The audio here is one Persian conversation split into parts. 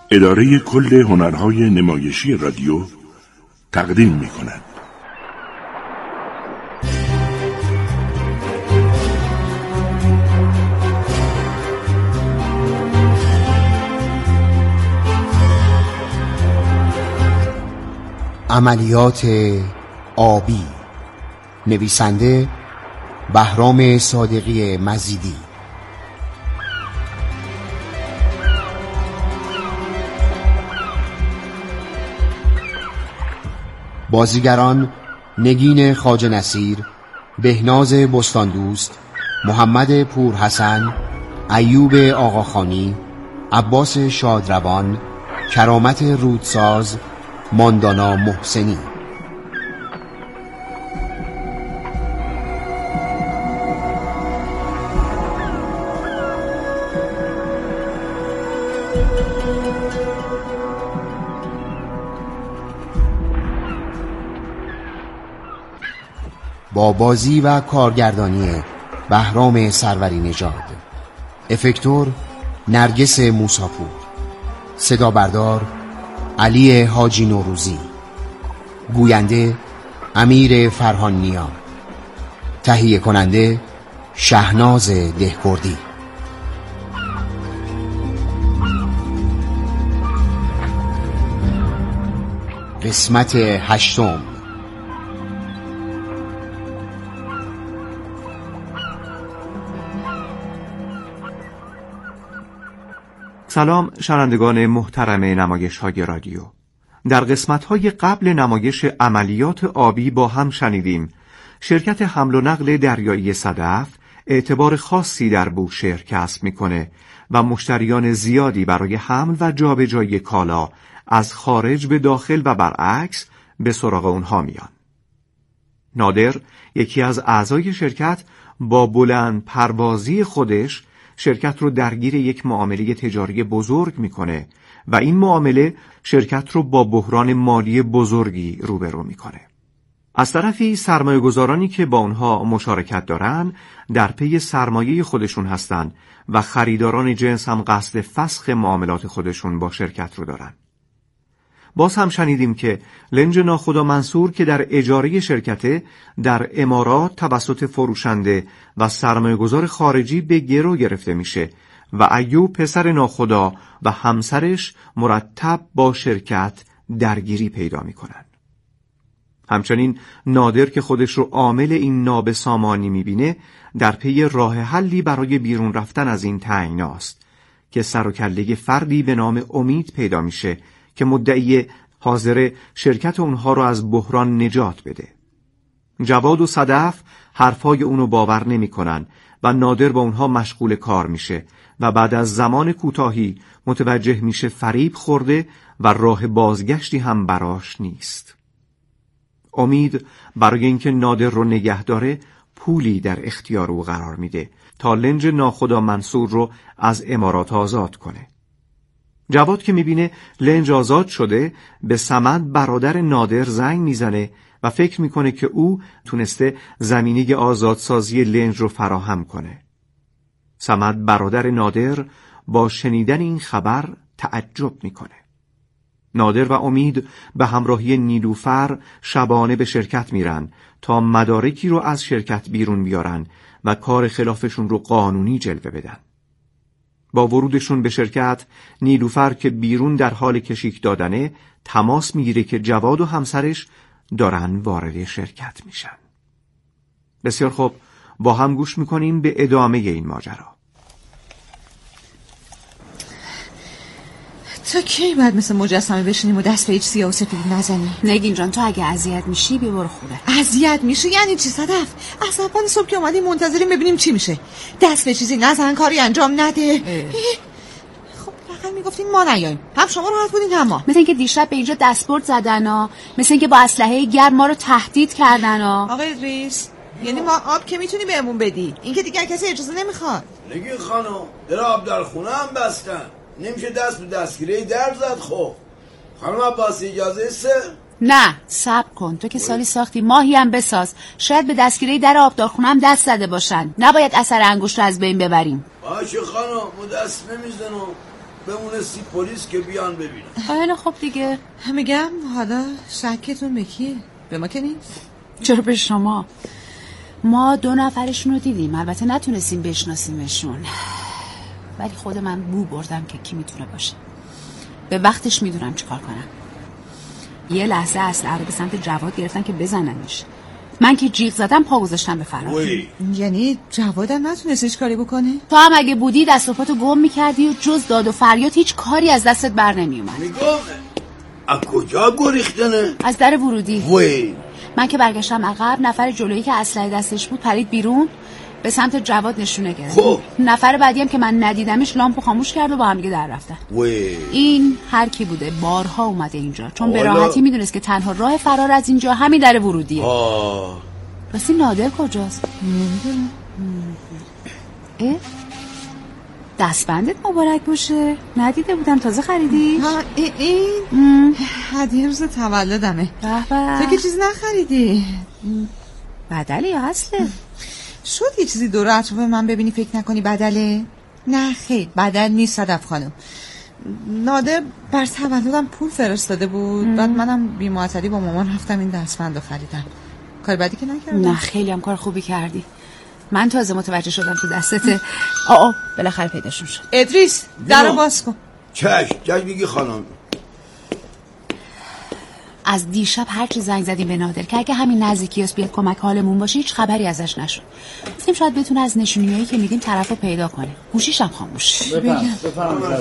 اداره کل هنرهای نمایشی رادیو تقدیم می‌کند. عملیات آبی. نویسنده بهرام صادقی مزیدی. بازیگران: نگین خواجه نصیر، بهناز بستاندوست، محمد پورحسن، ایوب آقاخانی، عباس شادروان، کرامت رودساز، ماندانا محسنی. با بازی و کارگردانی بهرام سروری نژاد، افکتور نرگس موساپور، صدا بردار علی حاجی نوروزی، گوینده امیر فرهان نیا، تهیه کننده شهناز دهکردی. قسمت 8. سلام شنوندگان محترم نمایش‌های رادیو. در قسمت‌های قبل نمایش عملیات آبی با هم شنیدیم شرکت حمل و نقل دریایی صدف اعتبار خاصی در بوشهر کسب می‌کنه و مشتریان زیادی برای حمل و جابجایی کالا از خارج به داخل و برعکس به سراغ اونها میان. نادر، یکی از اعضای شرکت، با بلند پروازی خودش شرکت رو درگیر یک معامله تجاری بزرگ میکنه و این معامله شرکت رو با بحران مالی بزرگی روبرو میکنه. از طرفی سرمایه‌گذارانی که با اونها مشارکت دارن در پی سرمایه خودشون هستن و خریداران جنس هم قصد فسخ معاملات خودشون با شرکت رو دارن. باز هم شنیدیم که لنج ناخدا منصور که در اجاره شرکته در امارات توسط فروشنده و سرمایه‌گذار خارجی به گرو گرفته میشه و ایوب پسر ناخدا و همسرش مرتب با شرکت درگیری پیدا میکنن. همچنین نادر که خودش رو عامل این نابسامانی میبینه در پی راه حلی برای بیرون رفتن از این تنگناست که سر و کله فردی به نام امید پیدا میشه که مدعی حاضر شرکت اونها رو از بحران نجات بده. جواد و صدف حرفای اونو باور نمی کنن و نادر با اونها مشغول کار میشه و بعد از زمان کوتاهی متوجه میشه فریب خورده و راه بازگشتی هم براش نیست. امید برای اینکه نادر رو نگه داره پولی در اختیار او قرار میده تا لنج ناخدا منصور رو از امارات آزاد کنه. جواد که میبینه لنج آزاد شده به صمد برادر نادر زنگ میزنه و فکر میکنه که او تونسته زمینه آزادسازی لنج رو فراهم کنه. صمد برادر نادر با شنیدن این خبر تعجب میکنه. نادر و امید به همراهی نیلوفر شبانه به شرکت میرن تا مدارکی رو از شرکت بیرون بیارن و کار خلافشون رو قانونی جلوه بدن. با ورودشون به شرکت، نیلوفر که بیرون در حال کشیک دادنه تماس میگیره که جواد و همسرش دارن وارد شرکت میشن. بسیار خوب، با هم گوش میکنیم به ادامه این ماجرا. تا کی باید مثل مجسمه بشینیم و دست به هیچ سیاه و سفید نزنیم؟ نگین جان، تو اگه اذیت میشی بیا برو خوبه. اذیت میشه یعنی چی صدف؟ از صبح که اومدیم منتظریم ببینیم چی میشه. دست به چیزی نزن، کاری انجام نده. خب فقط میگفتین ما نیاییم، هم شما راحت بودین هم ما. مثل اینکه دیشب به اینجا دستبرد زدن ها، مثل اینکه با اسلحه گرم ما رو تهدید کردن ها. آقای ادریس، یعنی ما آب که میتونی بهمون بدی، این که دیگه کسی اجازه نمیخواد. نگین خانم، در آب در خونه هم بستن، نمیشه دست به دستگیره در زد. خب خانم عباسی اجازه سه؟ نه صبر کن، تو که سالی ساختی ماهی هم بساز، شاید به دستگیره در آبدارخونه هم دست زده باشن، نباید اثر انگشت رو از بین ببریم. باشه خانم، ما دست نمیزنم. بمونستی پلیس که بیان ببینن. خیلی خب دیگه. میگم حالا شکتون به کیه؟ به ما که نیست. چرا به شما؟ ما 2 نفرشون رو دیدیم، البته نتونستیم بشناسیمشون، ولی خود من بو بردم که کی میتونه باشه. به وقتش میدونم چیکار کنم. یه لحظه اسلحه رو به سمت جواد گرفتن که بزننش. من که جیغ زدم پا گذاشتم به فرار. یعنی جوادم نتونست هیچ کاری بکنه؟ تو هم اگه بودی دست و پاتو گم میکردی و جز داد و فریاد هیچ کاری از دستت بر نمیومد. میگم از کجا گریختنه؟ از در ورودی. وای من که برگشتم عقب، نفر جلویی که اسلحه دستش بود پرید بیرون، به سمت جواد نشونه گرفت. خب نفر بعدی هم که من ندیدمش لامپو خاموش کرد و با هم دیگه در رفتن. این هر کی بوده بارها اومده اینجا، چون به راحتی میدونست که تنها راه فرار از اینجا همین در ورودیه. راستی نادر کجاست؟ دستبندت مبارک باشه، ندیده بودم، تازه خریدی؟ ها این هدیه روز تولدمه. تو که چیزی نخریدی؟ بدله یا اصله؟ شد یه چیزی دور اطراف من ببینی فکر نکنی بدله؟ نه خیر بدل نیست صدف خانم. نادر بر تولدم پول فرستاده بود، بعد منم بی معطلی با مامان رفتم این دستبندو خریدم. کار بدی که نکردم. نه خیلی هم کار خوبی کردی. من تازه متوجه شدم تو دستته. بالاخره پیداشون شد. ادریس درو باز کن. چش میگی خانم. از دیشب هرچی زنگ زدیم به نادر که اگه همین نزدیکیاست بیاد کمک حالمون باشه، هیچ خبری ازش نشد. گفتیم شاید بتونه از نشونیایی که میدیم طرفو پیدا کنه. گوشیش هم خاموش. بفرمایید.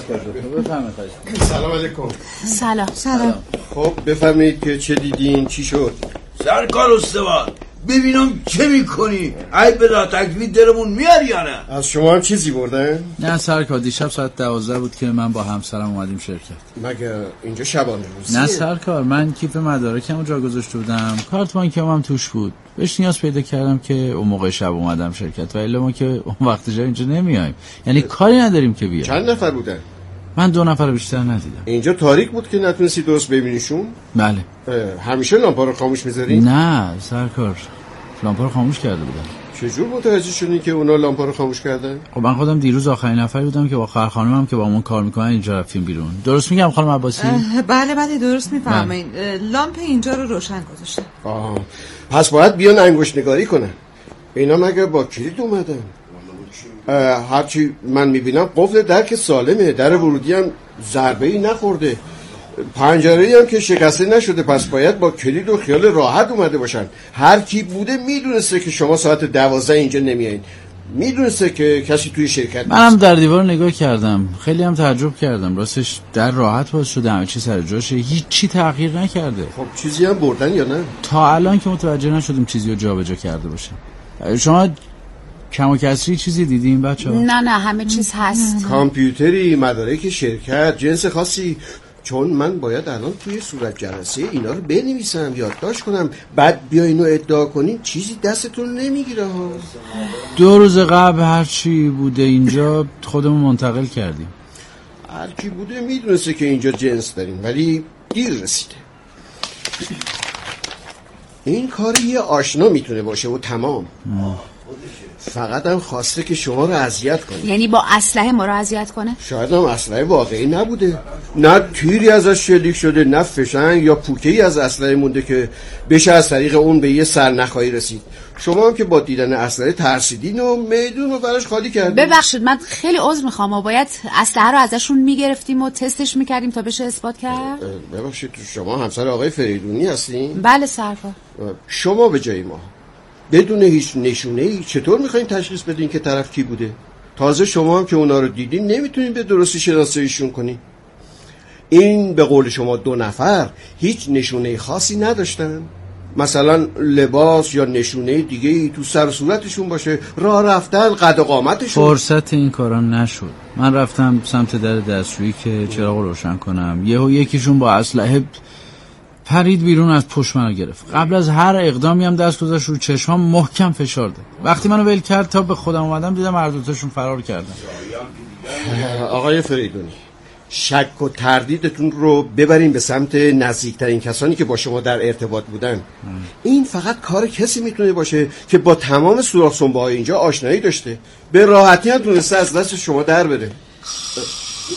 سلام علیکم. سلام. خب بفرمایید که چه دیدین، چی شد؟ سرکار استوار ببینم چه میکنی؟ ای بدا تکلیف درمون میاری یا نه؟ از شما هم چیزی بردن؟ نه سرکار، دیشب ساعت 12 بود که من با همسرم اومدیم شرکت. مگه اینجا شبانه روزیه؟ نه سرکار، من کیف مدارکمو جا گذاشته بودم، کارت بانکم هم توش بود، بهش نیاز پیدا کردم که اون موقع شب اومدم شرکت، و الا ما که اون وقت جا اینجا نمیایم، یعنی کاری نداریم که بیایم. چند نفر بودن؟ من 2 نفر بیشتر ندیدم. اینجا تاریک بود که نتونستی درست ببینیشون؟ بله. همیشه لامپا رو خاموش میذاری؟ نه سرکار، لامپا رو خاموش کرده بودم. چجور متوجه شدی که اونا لامپا رو خاموش کردن؟ خب من خودم دیروز آخرین نفری بودم که با خواهر خانمم که با همون کار میکنن اینجا رفتیم بیرون. درست میگم خانم عباسی؟ بله درست میفرمایید. لامپ اینجا رو روشن گذاشتن. پس باید بیان انگشت نگاری کنن. اینا مگه با کلید اومدن؟ هرچی من میبینم قفل در که سالمه، در ورودی هم ضربه‌ای نخورده، پنجره‌ای هم که شکسته نشده، پس باید با کلید و خیال راحت اومده باشن. هر کی بوده میدونسته که شما ساعت 12 اینجا نمیایین، میدونسته که کسی توی شرکت نیست. منم در دیوار نگاه کردم، خیلی هم تعجب کردم، راستش در راحت باز شده، همه چی سر جاشه، هیچی تغییر نکرده. خب چیزی هم بردن یا نه؟ تا الان که متوجه نشدیم چیزی رو جابجا کرده باشه. شما کم و کسری چیزی دیدین بچه‌ها؟ نه همه چیز هست. کامپیوتری، مدارک شرکت، جنس خاصی، چون من باید الان توی صورت جلسه اینا رو بنویسم، یادداشت کنم، بعد بیاین و ادعا کنین چیزی دستتون نمیگیره ها. 2 روز قبل هر چی بوده اینجا خودمون منتقل کردیم. هر کی بوده میدونسته که اینجا جنس داریم، ولی دیر رسیده. این کار یه آشنا میتونه باشه و تمام. فقط هم خواسته که شما رو اذیت کنه. یعنی با اسلحه ما رو اذیت کنه؟ شاید هم اسلحه واقعی نبوده، نه تیری ازش شلیک شده، نه فشنگ یا پوکه‌ای از اسلحه مونده که بشه از طریق اون به یه سرنخایی رسید. شما هم که با دیدن اسلحه ترسیدین و میدون رو براش خالی کردین. ببخشید من خیلی عذر میخوام، ما باید اسلحه رو ازشون میگرفتیم و تستش میکردیم تا بشه اثبات کرد. ببخشید شما همسر آقای فریدونی هستین؟ بله سرکار. شما به جای ما بدون هیچ نشونه‌ای چطور میخواین تشخیص بدین که طرف کی بوده؟ تازه شما هم که اونا رو دیدین نمیتونین به درستی شناساییشون کنین. این به قول شما 2 نفر هیچ نشونه خاصی نداشتن، مثلا لباس یا نشونه دیگه تو سر و صورتشون باشه، راه رفتن، قد و قامتشون. فرصت این کارا نشد. من رفتم سمت در دستشویی که چراغ روشن کنم، یکیشون با اسلحه پرید بیرون، از پشت منو گرفت. قبل از هر اقدامی هم دست گذاشت رو چشمام، محکم فشار داد. وقتی منو ول کرد تا به خودم اومدم دیدم هر دوتاشون فرار کردن. آقای فریدونی، شک و تردیدتون رو ببرین به سمت نزدیکترین کسانی که با شما در ارتباط بودن. این فقط کار کسی میتونه باشه که با تمام سوراخ سنبه‌های اینجا آشنایی داشته، به راحتی هم تونسته از دست شما در بره.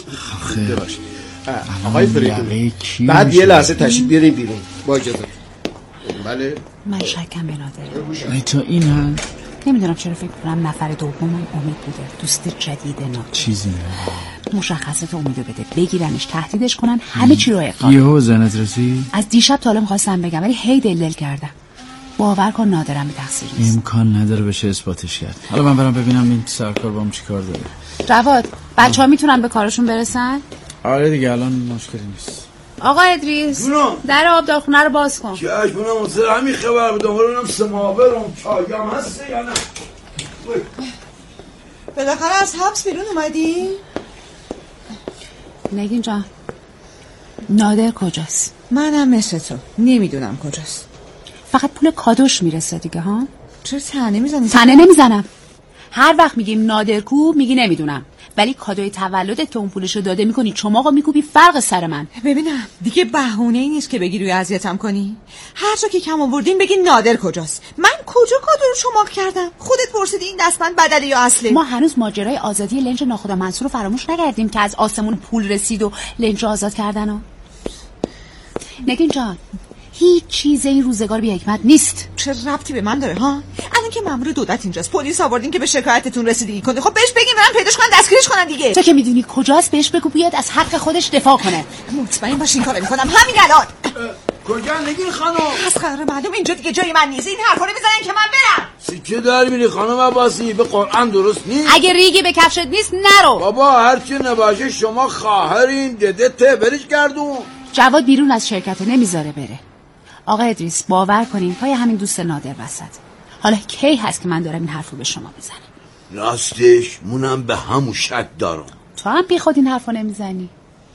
باش. آقای فریدون یقه بعد یه لحظه تشریف بیاریم بیرون با اجازه. بله من شکم به نادر. ای تو این هم نمیدونم چرا فکر کنم نفر دومم امید بوده. دوست جدید نادر. چیزی مشخصات امیدو بده، بگیرنش، تهدیدش کنن، همه چی رو اقرار. یهو زنت رسید؟ از دیشب تا حالا می‌خواستم بگم ولی هی دل کردم. باور کن نادرم به تقصیر نیست. امکان نداره بشه اثباتش کرد. حالا من برم ببینم این سرکار با هم چی کار داره. جواد بچه‌ها میتونن به کارشون برسن؟ آره دیگه الان مشکلی نیست. آقا ادریس در آبدارخونه رو باز کن. چشمونم واسه همین خبر بدم برونم سماورم چایم هسته یا نه. بالاخره از حبس بیرون اومدی؟ نگین جان نادر کجاست؟ منم مثل تو نمیدونم کجاست. فقط پول کادوش میرسه دیگه ها؟ چرا تنه میزنی؟ تنه نمیزنم. هر وقت میگیم نادر کو میگی نمیدونم، ولی کادوی تولدت که اون پولشو داده میکنی چماقو میکوبی فرق سر من. ببینم دیگه بهونه‌ای نیست که بگی روی اذیتم کنی. هر جا که کم آوردین بگی نادر کجاست. من کجا کادو رو چماق کردم؟ خودت پرسیدی این دستبند بدله یا اصله؟ ما هنوز ماجرای آزادی لنج ناخدا منصور رو فراموش نکردیم که از آسمون پول رسید و لنج رو آزاد کردن. نگین جان هیچ چیز این روزگار بی حکمت نیست. چه ربطی به من داره ها؟ الان که مأمور دولت اینجاست، پلیس آوردین که به شکایتتون رسیدگی کنه. خب بهش بگین برن پیداش کنن دستگیرش کنن دیگه. تو که میدونی کجاست بهش بگو بیاد از حق خودش دفاع کنه. مطمئن باش این کارو میکنم همین الان. کجا نگین خانم؟ از قرار معلوم اینجا دیگه جای من نیست. این حرفا رو میزنن که من برم. سیکه در میری خانم عباسی؟ به قرآن درست نیست. اگه ریگی به کفشت نیست نرو. بابا هرچی نباشه شما خواهرین ددته برش گردون. جواد بیرون از شرکت نمیذاره بره. آقا ادریس باور کنین پای همین دوست نادر وسط. حالا کی هست که من دارم این حرفو به شما بزنم؟ راستش مونم به همون شک دارم. تو هم بی خود این حرفو نمیزنی.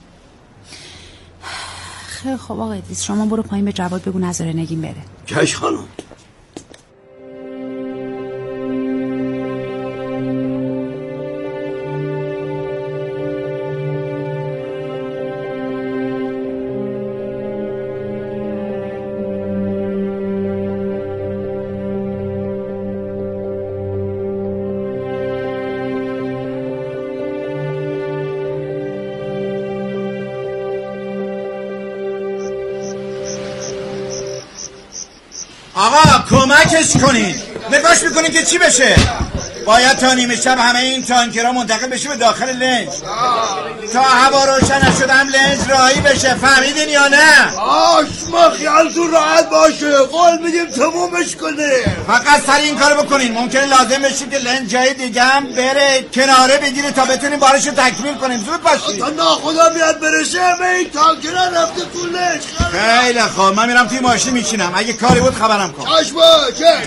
خیلی خب آقا ادریس شما برو پایین به جواد بگو نذاره نگین بره. کش خانم. آقا کمکش کنین. نگاش میکنین که چی بشه؟ باید تا نیمه شب همه این تانکرها منتقل بشه به داخل لنج. تا هوا روشن نشد هم لنج راهی بشه. فهمیدین یا نه؟ ما خیالتون راحت باشه. قول میدیم تمومش کنه. فقط سر این کارو بکنین. ممکنه لازم بشه که لنج جای دیگه هم بره کناره بگیره تا بتونیم بارشو تکمیل کنیم. زود باشید. تا ناخدا میاد برسه همه این تانکرها رفته تو لنج. خیلی خوب من میرم توی ماشین میشینم. اگه کاری بود خبرم کن. چشم چک.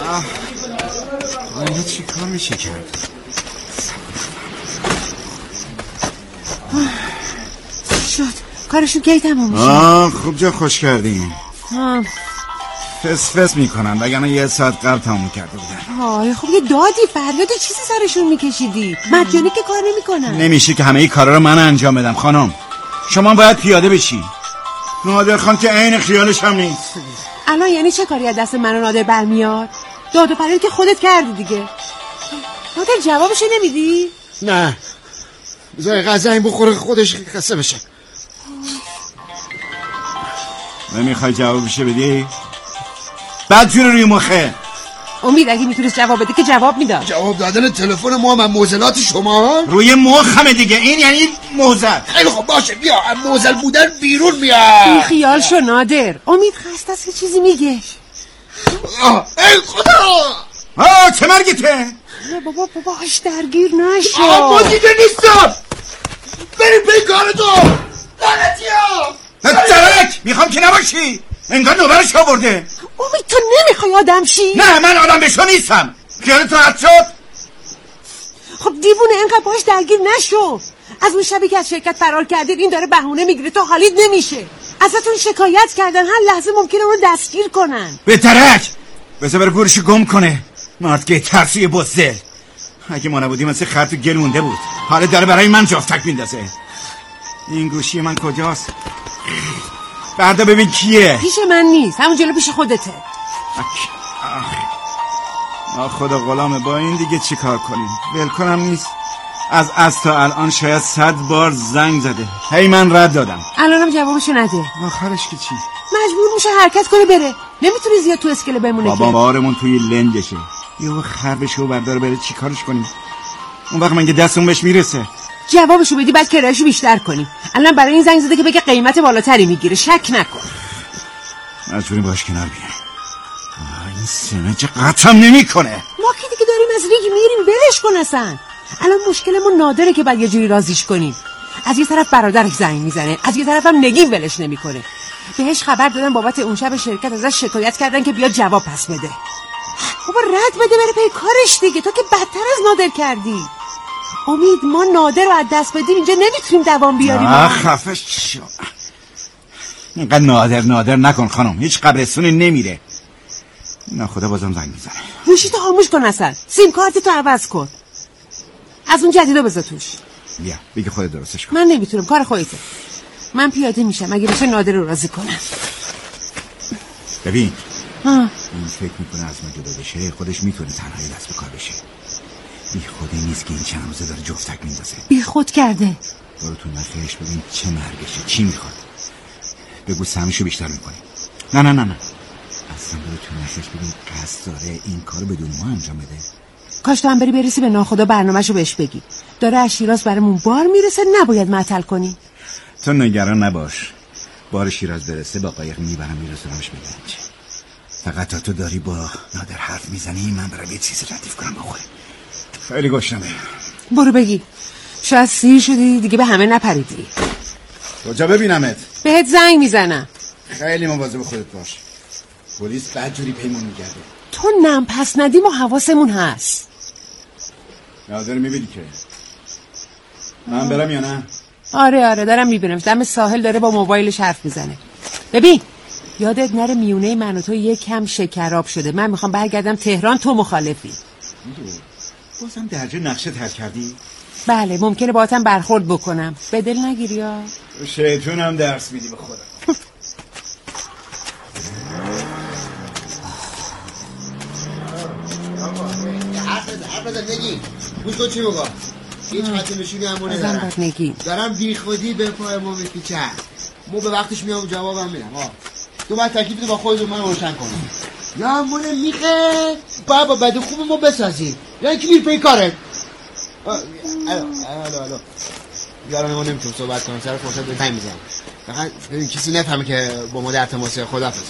اینو چی کار میشه کرد؟ شد کارشو کی تموم میشه؟ خوب جا خوش کردیم. فس میکنن وگرنه یه ساعت قبل تموم کرده بودن. آره خب یه دادی فریاد چیزی سرشون میکشیدی. مجانی که کار نمیکنن. نمیشه که همه ای کارا رو من انجام بدم خانم. شما باید پیاده بشی. نادر خان که عین خیالش هم نیست. الان یعنی چه کاری از دست من و نادر برمیاد؟ داد و فریاد که خودت کردی دیگه. نادر جوابش نمیدی؟ نه بذار غذا این بخوره خودش خسته بشه. نمیخوای جوابش بدی؟ بعد جون روی مخه. امید اگه میتونست جواب بده که جواب میداد. جواب دادن تلفن ما هم موزلات شما روی مخمه دیگه. این یعنی موزل. خیلی خوب باشه بیا موزل بودن بیرون بیا. خیال شو نادر. امید خسته است که چیزی میگه. ای خدا چه مرگته؟ بابا هاش درگیر نشو. ما دیگه نیستم. بریم به کارتو. لعنتیا درک میخوام که نباشی. انگار نوبرش آورده. امید تو نمیخوای آدم شی؟ نه من آدم بشو نیستم. خیالت راحت شد؟ خب دیوونه اینقدر باش درگیر نشو. از اون شبی که از شرکت فرار کردید این داره بهونه میگیره تو حالیت نمیشه. ازتون شکایت کردن هر لحظه ممکنه اونو دستگیر کنن. به درک بذار بره گورشو گم کنه. مردگه ترسی بزدل. اگه ما نبودیم مثل خر تو گل مونده بود. حالا داره برای من جافتک میندازه. این گوشی من کجاست؟ بردا ببین کیه. پیش من نیست همون جلو پیش خودته. خدا غلامه با این دیگه چی کار کنیم؟ ول کنم نیست. از تا الان شاید 100 بار زنگ زده، هی من رد دادم. الانم جوابشو نده. آخرش که چی؟ مجبور میشه حرکت کنه بره، نمیتونه زیاد تو اسکله بمونه. بابا بارمون توی لندشه، یه خربشو برداره بره چی کارش کنیم؟ اون وقت من که دستمون بهش میرسه. جوابشو بدی بعد کرایه‌شو بیشتر کنی. الان برای این زنگ زده که بگه قیمت بالاتری میگیره، شک نکن. مجبوریم باش کنار بیایم. این سمجه قطعم نمیکنه. ما که دیگه داریم از ریگ میریم، ولش کن اصلا. الان مشکلمون نادره که بعد یه جوری رازیش کنیم. از یه طرف برادرش زنگ میزنه، از یه طرف هم نگین ولش نمیکنه. بهش خبر دادن بابت اون شب شرکت ازش شکایت کردن که بیاد جواب پس بده. بابا رد بده بره پی کارش دیگه، تو که بدتر از نادر کردی. امید ما نادر رو از دست بدیم اینجا نمیتونیم دوام بیاریم. خفه شو. اینقدر نادر نکن خانم، هیچ قبرستونی نمیره. ناخدا بازم زنگ میزنه. گوشیتو خاموش کن اصلا، سیم کارتتو عوض کن، از اون جدیدو بذار توش. بیا بگی خودت درستش کن. من نمیتونم، کار خودته. من پیاده میشم اگه بشه نادر رو راضی کنم. ببین این فکر میکنه از ما جدا بشه، خودش میتونه تنهایی دست به کار بشه. بی خودی نیست که این چند روزه داره جفتک میندازه. بی خود کرده. برو تو نخیش ببین چه مرگشه، چی میخواد. بگو سهمشو بیشتر میکنی. نه اصلا برو تو نخیش ببین قصد داره این کارو بدون ما انجام بده. کاش تو هم برسی به ناخدا برنامه‌شو بهش بگی. داره از شیراز برامون بار میرسه، نباید معطل کنی. تو نگران نباش، بار شیراز برسه با قایق میبرم میرسونمش به گنج. فقط تا تو داری با نادر حرف میزنی من برام یه چیزی ردیف کنم بخوره. خیلی گشنمه. برو بگی. شاید سیر شدی دیگه به همه نپریدی. کجا ببینمت؟ بهت زنگ میزنم. خیلی مواظب خودت باش، پلیس بدجوری پیمون میگرده. تو نم پس ندیم و حواسمون هست. نادر میبینی که من برم یا نه؟ آره دارم میبینم دم ساحل داره با موبایلش حرف میزنه. ببین یادت نره میونه من و تو یکم شکراب شده. من میخوام برگردم تهران، تو مخالفی. بازم درجه نقشه تر کردی؟ بله ممکنه باهاتم برخورد بکنم، به دل نگیری ها. شیطونم درس میدی به خودم. حرف بزن نگی گوش کن چی بگم. هیچ حتی نشونی همونه دارم بی خودی به پای ما میپیچن. ما به وقتش میام جوابم میدم. تو باید تکلیفتو با خودت من روشن کنی. یا همونه میخه با بد خوب ما بسازی یا اینکه میر پی کاره. الو یارم ما نمیتونم صحبت کنم، سر فرصت به تایم میزنم. فقط ببین کسی نفهمه که با ما در تماسه. خداحافظ.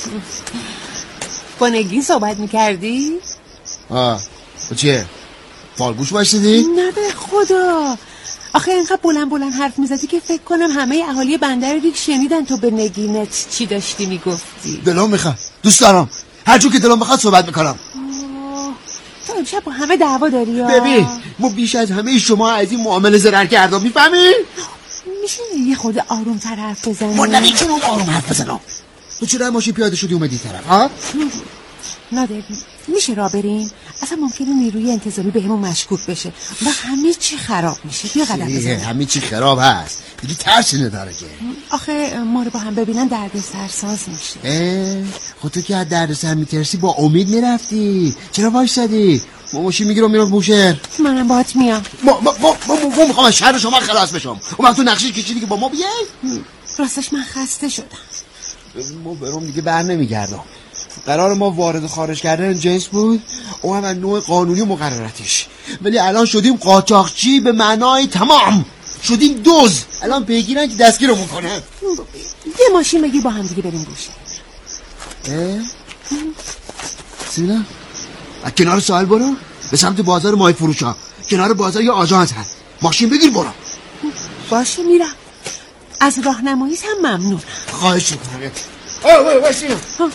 با نگین صحبت میکردی؟ چیه؟ فالگوش باشیدی؟ نه به خدا. آخه اینقدر بلند حرف میزدی که فکر کنم همه اهالی بندر ریگ شنیدن تو به نگینت چی داشتی میگفتی. دلم میخواد، دوست دارم، هر جور که دلم بخواد صحبت میکنم. تو امشب با همه دعوا داری ها؟ ببین ما بیش از همه شما از این معامله ضرر کردم، میفهمی؟ میشه یه خود آرومتر حرف بزنی؟ ما نمیتونم آروم حرف بزنم. تو چرا ماشین پیاده شدی اومدی طرف ها؟ نادر میشه را بریم؟ اصلا ممکنه نیروی انتظامی بهمون مشکوک بشه و همه چی خراب میشه. بیا قدم بزنیم. همه چی خراب هست دیگه، ترسی نداره که. آخه ما رو با هم ببینن درد سرساز میشه. خود تو که از درد سر میترسی با امید میرفتی، چرا وایسادی؟ ما ماشین میگیرم میرم بوشهر. منم باهات میام. ما میخوام از شهر شما خلاص بشم. اون وقت تو نقشه کشیدی که با ما بیای. راستش من خسته شدم. ما برام دیگه بر نمیگردم. قرار ما وارد و خارج کردن جنس بود، اون هم نوع قانونی و مقرراتش، ولی الان شدیم قاچاقچی به معنای تمام. شدیم دوز. الان پیگیرن که دستگیرمون کنن. یه ماشین بگیر با هم دیگه بریم بوشهر. سینا از کنار ساحل برو به سمت بازار مای فروش ها. کنار بازار یه آژانس هست، ماشین بگیر برو. باشه میرم. از راهنماییت هم ممنون. خواهش میکنم. سینا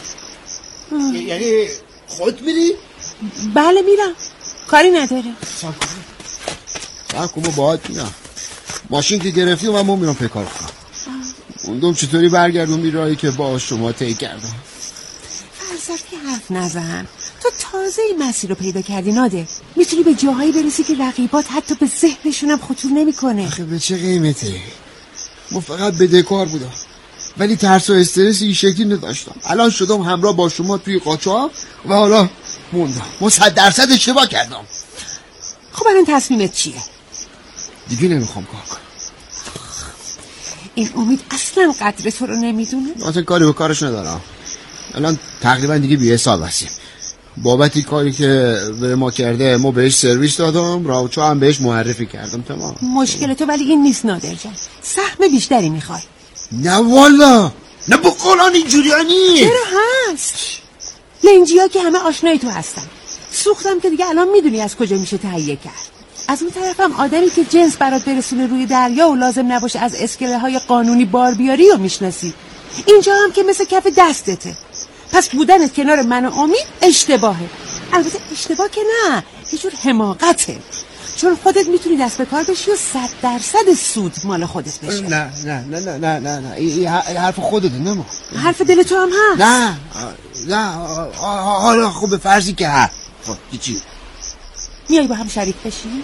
یعنی خودت میری؟ بله میرم، کاری نداره. سب کن ما باید میرم. ماشین که گرفتی و من میرم پیکار کنم. موندم چطوری برگردم راهی که با شما طی کردم. فلسفی حرف نزن. تو تازه این مسیر رو پیدا کردی نادر. میتونی به جاهایی برسی که رقیبات حتی به ذهنشونم خطور نمیکنه. آخه به چه قیمته؟ ما فقط بدهکار بودم ولی ترس و استرس این شکلی نداشتم. الان شدم همراه با شما توی قاچاق و حالا موندم. ما 100% اشتباه کردم. خب الان تصمیمت چیه؟ دیگه نمیخوام کار کنم. این امید اصلا قدر تو رو نمیدونه. اصلا کاری به کارش ندارم. الان تقریبا دیگه بی حساب هستیم. بابتی کاری که به ما کرده ما بهش سرویس دادم، راوچو هم بهش معرفی کردم. تمام. مشکل تو ولی این نیست نادر جان، سهم بیشتری میخوای. نه والا، نه با قرآن اینجوری نیست. چرا هست؟ لنجی ها که همه آشنای تو هستن. سوختم که دیگه الان میدونی از کجا میشه تهیه کرد. از اون طرفم آدمی که جنس برات برسونه روی دریا و لازم نباشه از اسکله های قانونی بار بیاری و میشناسی. اینجا هم که مثل کف دستته. پس بودنت کنار من و امید اشتباهه. البته اشتباه که نه، یه جور حماقته، چون خودت میتونی دست به کار بشی و 100% سود مال خودت بشه. نه نه نه نه نه نه نه این حرف خودته. نه ما حرف دل تو هم هست. نه حالا خب به فرضی که هست. خب چی؟ میای با هم شریک بشی؟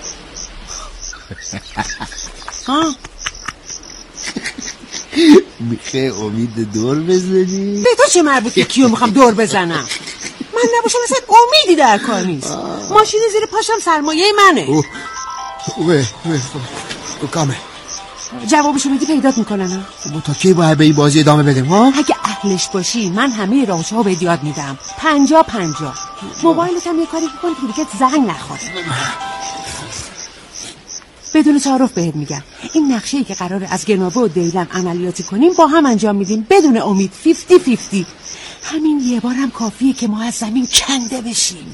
ها؟ میخوای امید دور بزنی؟ به تو چه مربوطه کیو میخوام دور بزنم؟ من نباشم مثلا امیدی در کار نیست. ماشین زیر پاشم سرمایه منه. کامه جوابشو میدی پیدات میکنن. تا کی باید به این بازی ادامه بدیم ها؟ اگه اهلش باشی من همه راهشو به یاد میدم. 50-50. موبایلت هم یه کاری بکن که دیگه زنگ نخوره. بدون تعارف بهت میگم این نقشه‌ای که قراره از گنابه و دیلم عملیاتی کنیم با هم انجام میدیم بدون امید. 50-50. همین یه بارم کافیه که ما از زمین کنده بشیم.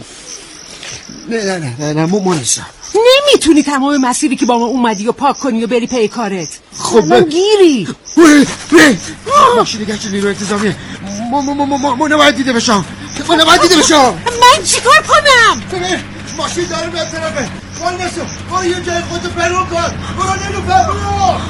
نه ما نیستم. نمیتونی تمام مسیری که با ما اومدی و پاک کنی و بری پی کارت. خب من گیری ماشین گشت نیرو انتظامیه. ما نباید دیده بشم. من چیکار کنم؟ ماشین داره به طرفه. وای نسو برو یه جای خودتو پرون کن. برو نیلوفر برو.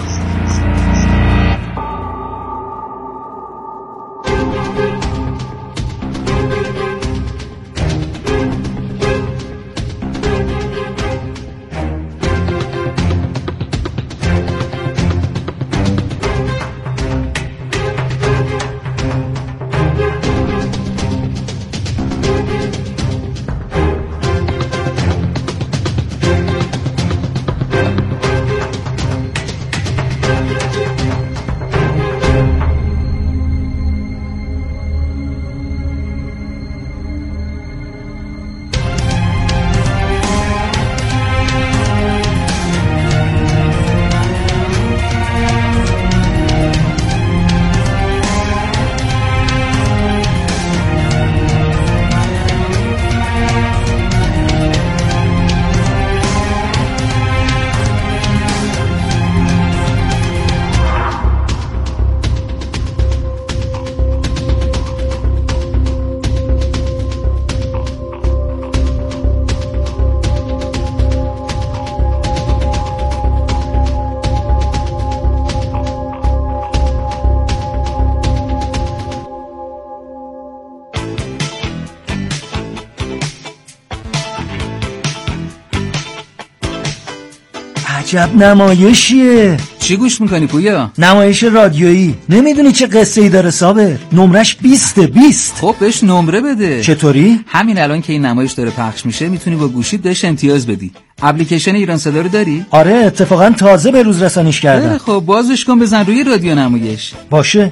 عجب نمایشیه. چی گوش میکنی پویا؟ نمایش رادیویی. نمیدونی چه قصه ای داره صابر؟ نمرش 20. خب بهش نمره بده. چطوری؟ همین الان که این نمایش داره پخش میشه میتونی با گوشیت بهش امتیاز بدی. اپلیکیشن ایران صدا رو داری؟ آره اتفاقا تازه به روز رسانیش کردم. خب بازش کن بزن روی رادیو نمایش. باشه.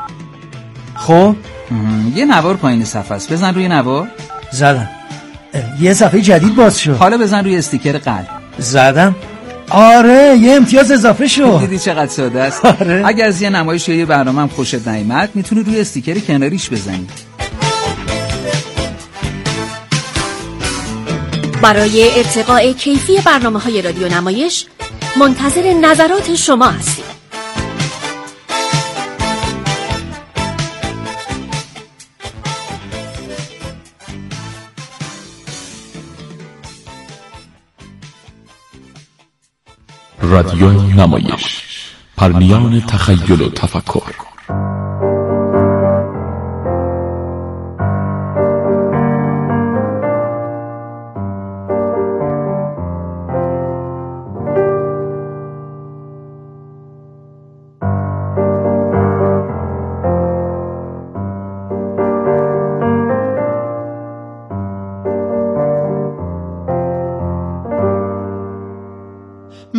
خب یه نوار پایین صفحه است. بزن روی نوار. زدم. یه صفحه جدید باز شد. حالا بزن روی استیکر قلب. زدم. آره یه امتیاز اضافه شد. دیدی چقدر ساده است. آره. اگه از یه نمایش یا یه برنامه هم خوشت نیامد میتونی روی استیکر کناریش بزنی. برای ارتقاء کیفی برنامه‌های رادیو نمایش منتظر نظرات شما هستیم. رادیو نمایش، پرنیان تخیل و تفکر.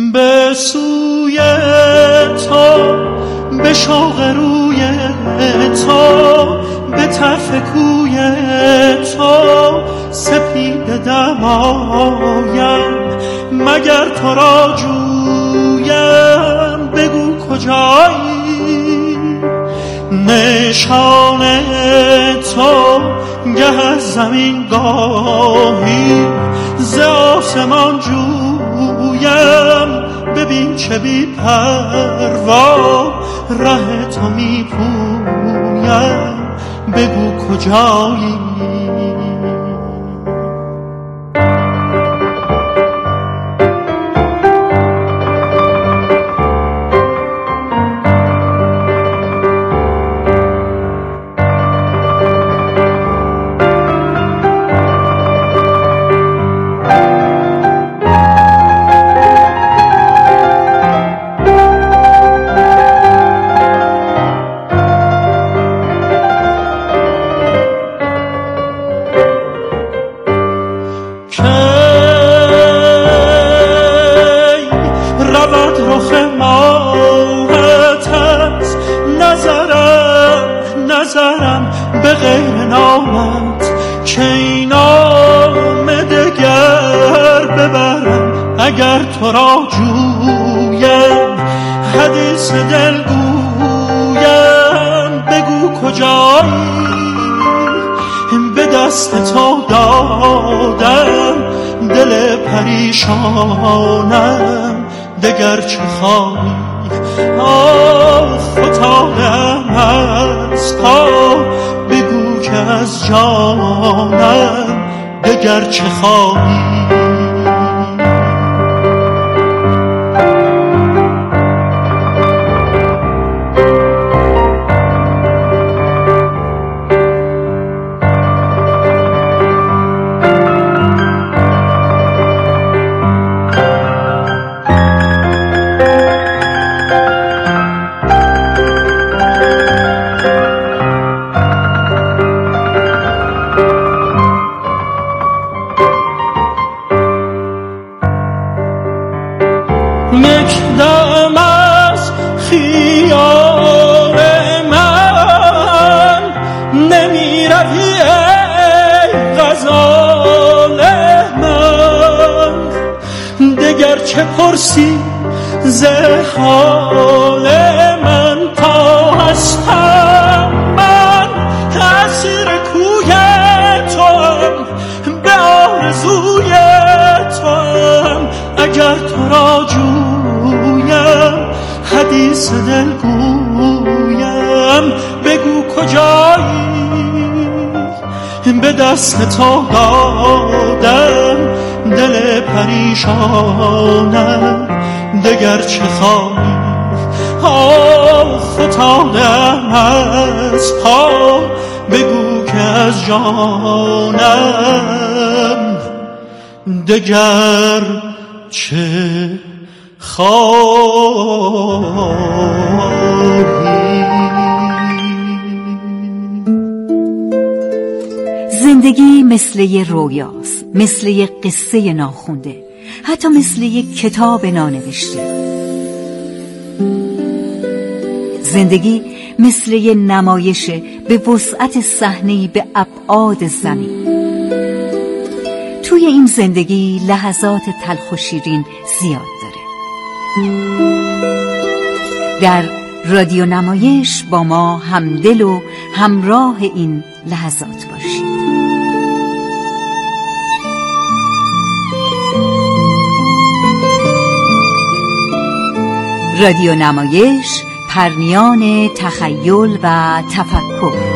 به سوی تو، به شوق روی تو، به طرف کوی تو سپیده دمایم. مگر تو را جویم بگو کجایی، نشان تو گه از زمین گاهی ز آسمان جویم. ببین چه بی پروا ره تو می پویم، بگو کجایی. نظرم به غیر نامت که این نام دگر ببرم. اگر تو را جویم حدیث دل گویم، بگو کجایی. به دست تو دادم دل پریشانم، دگر چه خواهی. فتادم از پا، بگو که از جانم دگر چه خواهی. دم از خیال من نمی روی ای غزال من، دگر چه پرسی ز حال من. تا هستم من اسیر کوی توام، به آرزوی توام. اگر تو را حدیث دل گویم، بگو کجایی. به دست تو دادم دل پریشانم، دگر چه خواهی. فتادم از پا، بگو که از جانم دگر چه زندگی مثل یه رویاست، مثل یه قصه ناخونده، حتی مثل یه کتاب نانوشته. زندگی مثل یه نمایشه به وسعت صحنه‌ای به ابعاد زمین. توی این زندگی لحظات تلخ و شیرین زیاد داره. در رادیو نمایش با ما همدل و همراه این لحظات باشید. رادیو نمایش، پرنیان تخیل و تفکر.